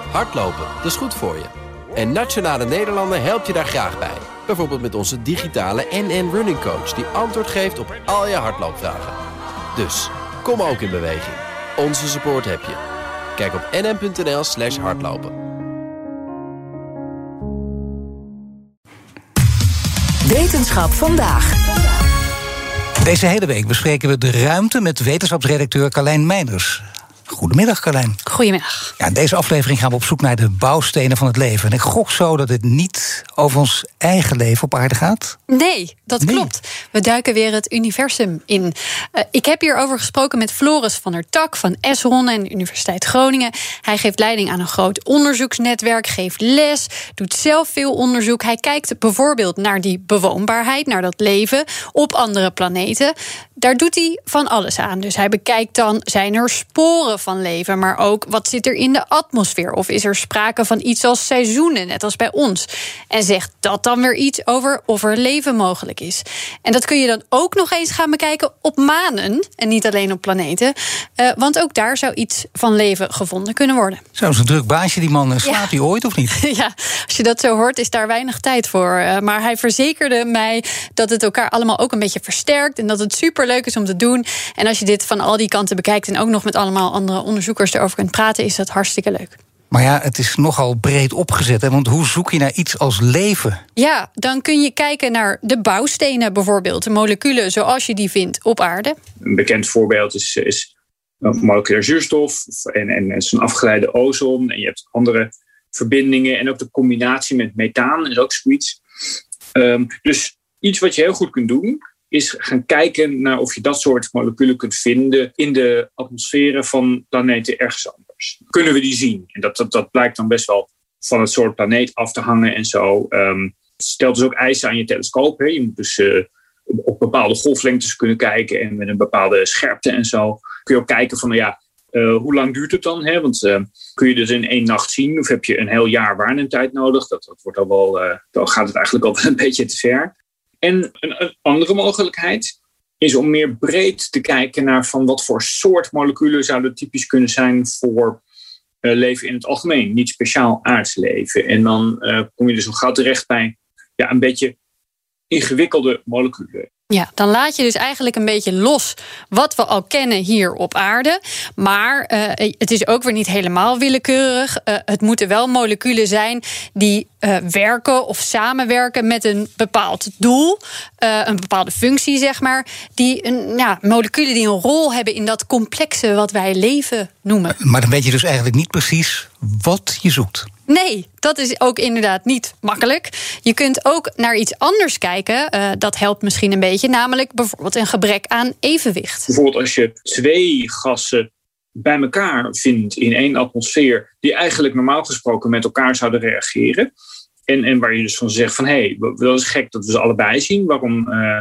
Hardlopen, dat is goed voor je. En Nationale Nederlanden helpt je daar graag bij. Bijvoorbeeld met onze digitale NN Running Coach... die antwoord geeft op al je hardloopvragen. Dus, kom ook in beweging. Onze support heb je. Kijk op nn.nl/hardlopen. Wetenschap vandaag. Deze hele week bespreken we de ruimte met wetenschapsredacteur Carlijn Meinders. Goedemiddag, Carlijn. Goedemiddag. Ja, in deze aflevering gaan we op zoek naar de bouwstenen van het leven. En ik gok zo dat het niet over ons eigen leven op aarde gaat? Nee, dat klopt. We duiken weer het universum in. Ik heb hierover gesproken met Floris van der Tak van Esron en de Universiteit Groningen. Hij geeft leiding aan een groot onderzoeksnetwerk, geeft les, doet zelf veel onderzoek. Hij kijkt bijvoorbeeld naar die bewoonbaarheid, naar dat leven op andere planeten. Daar doet hij van alles aan. Dus hij bekijkt dan, zijn er sporen van leven, maar ook wat zit er in de atmosfeer? Of is er sprake van iets als seizoenen, net als bij ons? En zegt dat dan weer iets over of er leven mogelijk is? En dat kun je dan ook nog eens gaan bekijken op manen en niet alleen op planeten. Want ook daar zou iets van leven gevonden kunnen worden. Zo is een druk baasje, die man. Slaapt hij ooit of niet? Ja, als je dat zo hoort, is daar weinig tijd voor. Maar hij verzekerde mij dat het elkaar allemaal ook een beetje versterkt en dat het superleuk is om te doen. En als je dit van al die kanten bekijkt en ook nog met allemaal andere onderzoekers erover kunt praten, is dat hartstikke leuk. Maar ja, het is nogal breed opgezet, hè? Want hoe zoek je naar iets als leven? Ja, dan kun je kijken naar de bouwstenen bijvoorbeeld, de moleculen zoals je die vindt op aarde. Een bekend voorbeeld is moleculair zuurstof en zijn afgeleide ozon. En je hebt andere verbindingen en ook de combinatie met methaan is ook zoiets. Dus iets wat je heel goed kunt doen is gaan kijken naar of je dat soort moleculen kunt vinden in de atmosferen van planeten ergens anders. Kunnen we die zien? En dat blijkt dan best wel van het soort planeet af te hangen en zo. Het stelt dus ook eisen aan je telescoop. Hè. Je moet dus op bepaalde golflengtes kunnen kijken en met een bepaalde scherpte en zo. Kun je ook kijken van, hoe lang duurt het dan? Hè? Want kun je dit in 1 nacht zien of heb je een heel jaar waarnemtijd nodig? Dat wordt al wel, dan gaat het eigenlijk al wel een beetje te ver. En een andere mogelijkheid is om meer breed te kijken naar van wat voor soort moleculen zouden typisch kunnen zijn voor leven in het algemeen. Niet speciaal aards leven. En dan kom je dus al gauw terecht bij een beetje ingewikkelde moleculen. Ja, dan laat je dus eigenlijk een beetje los wat we al kennen hier op aarde. Maar het is ook weer niet helemaal willekeurig. Het moeten wel moleculen zijn die werken of samenwerken met een bepaald doel. Een bepaalde functie, zeg maar. Moleculen die een rol hebben in dat complexe wat wij leven noemen. Maar dan weet je dus eigenlijk niet precies wat je zoekt. Nee, dat is ook inderdaad niet makkelijk. Je kunt ook naar iets anders kijken. Dat helpt misschien een beetje. Namelijk bijvoorbeeld een gebrek aan evenwicht. Bijvoorbeeld als je 2 gassen bij elkaar vindt in 1 atmosfeer die eigenlijk normaal gesproken met elkaar zouden reageren. En waar je dus van zegt van dat is gek dat we ze allebei zien. Waarom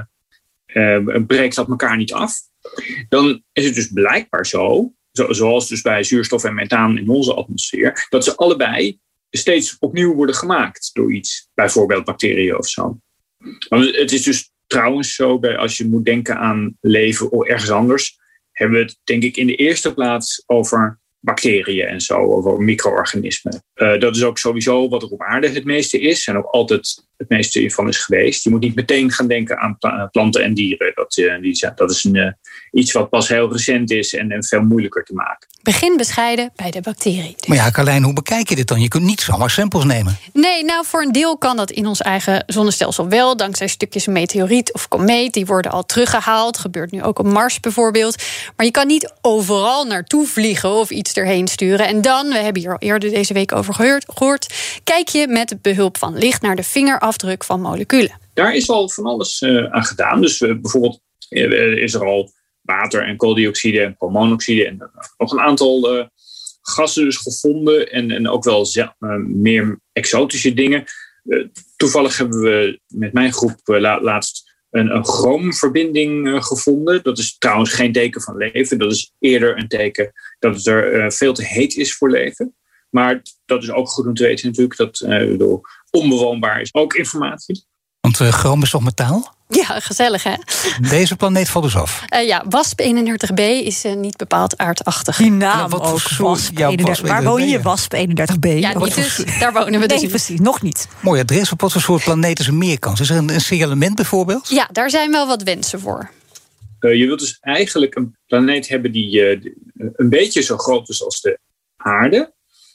breekt dat elkaar niet af? Dan is het dus blijkbaar zo, zoals dus bij zuurstof en methaan in onze atmosfeer, dat ze allebei steeds opnieuw worden gemaakt door iets. Bijvoorbeeld bacteriën of zo. Want het is dus trouwens zo, als je moet denken aan leven of ergens anders, hebben we het denk ik in de eerste plaats over bacteriën en zo, over micro-organismen. Dat is ook sowieso wat er op aarde het meeste is en ook altijd het meeste van is geweest. Je moet niet meteen gaan denken aan planten en dieren. Dat is iets wat pas heel recent is en veel moeilijker te maken. Begin bescheiden bij de bacterie. Maar ja, Carlijn, hoe bekijk je dit dan? Je kunt niet zomaar samples nemen. Nee, voor een deel kan dat in ons eigen zonnestelsel wel. Dankzij stukjes meteoriet of komeet. Die worden al teruggehaald. Gebeurt nu ook op Mars bijvoorbeeld. Maar je kan niet overal naartoe vliegen of iets erheen sturen. En dan, we hebben hier al eerder deze week over gehoord, kijk je met behulp van licht naar de vingerafdruk van moleculen. Daar is al van alles aan gedaan. Dus bijvoorbeeld is er al water en kooldioxide en koolmonoxide en nog een aantal gassen dus gevonden en ook wel meer exotische dingen. Toevallig hebben we met mijn groep laatst een chroomverbinding gevonden. Dat is trouwens geen teken van leven. Dat is eerder een teken dat het er veel te heet is voor leven. Maar dat is ook goed om te weten natuurlijk. Dat onbewoonbaar is ook informatie. Want chroom is toch metaal? Ja, gezellig hè? Deze planeet valt dus af. WASP 31b is niet bepaald aardachtig. Die naam wat ook, voor WASP soort- 31. Waar woon je, WASP 31b? Ja, niet dus, daar wonen we dus Nee, niet. precies, nog niet. Mooi adres. Op wat voor soort planeet is er meer kans? Is er een signalement bijvoorbeeld? Ja, daar zijn wel wat wensen voor. Je wilt dus eigenlijk een planeet hebben die een beetje zo groot is als de aarde.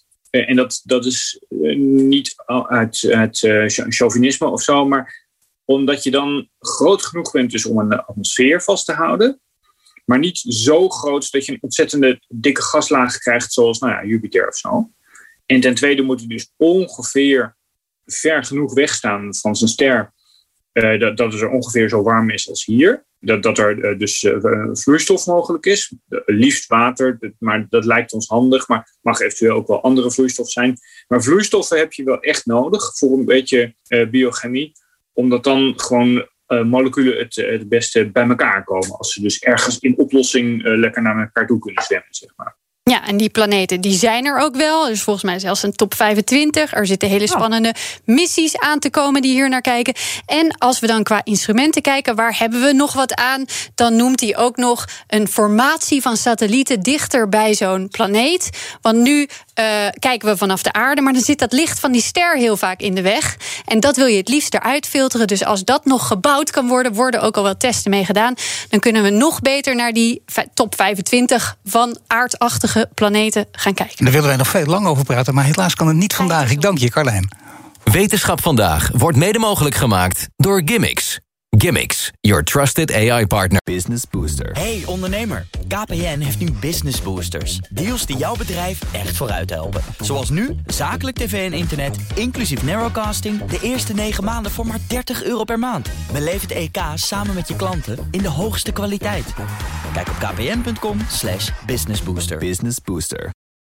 En dat is niet uit chauvinisme of zo, maar omdat je dan groot genoeg bent dus om een atmosfeer vast te houden. Maar niet zo groot dat je een ontzettende dikke gaslaag krijgt zoals Jupiter of zo. En ten tweede moet hij dus ongeveer ver genoeg wegstaan van zijn ster. Dat het er ongeveer zo warm is als hier. Dat er dus vloeistof mogelijk is. Liefst water, maar dat lijkt ons handig. Maar het mag eventueel ook wel andere vloeistof zijn. Maar vloeistoffen heb je wel echt nodig voor een beetje biochemie. Omdat dan gewoon moleculen het beste bij elkaar komen. Als ze dus ergens in oplossing lekker naar elkaar toe kunnen zwemmen, zeg maar. Ja, en die planeten die zijn er ook wel. Dus volgens mij zelfs een top 25. Er zitten hele spannende missies aan te komen die hier naar kijken. En als we dan qua instrumenten kijken, waar hebben we nog wat aan? Dan noemt hij ook nog een formatie van satellieten dichter bij zo'n planeet. Want nu kijken we vanaf de aarde, maar dan zit dat licht van die ster heel vaak in de weg. En dat wil je het liefst eruit filteren. Dus als dat nog gebouwd kan worden, worden ook al wel testen mee gedaan. Dan kunnen we nog beter naar die top 25 van aardachtige planeten gaan kijken. Daar willen wij nog veel lang over praten, maar helaas kan het niet vandaag. Ik dank je, Carlijn. Wetenschap vandaag wordt mede mogelijk gemaakt door Gimmicks. Gimmicks, your trusted AI partner. Business Booster. Hey ondernemer, KPN heeft nu Business Boosters. Deals die jouw bedrijf echt vooruit helpen. Zoals nu, zakelijk tv en internet, inclusief narrowcasting, de eerste 9 maanden voor maar €30 per maand. Beleef het EK samen met je klanten in de hoogste kwaliteit. Kijk op kpn.com/businessbooster. Business Booster.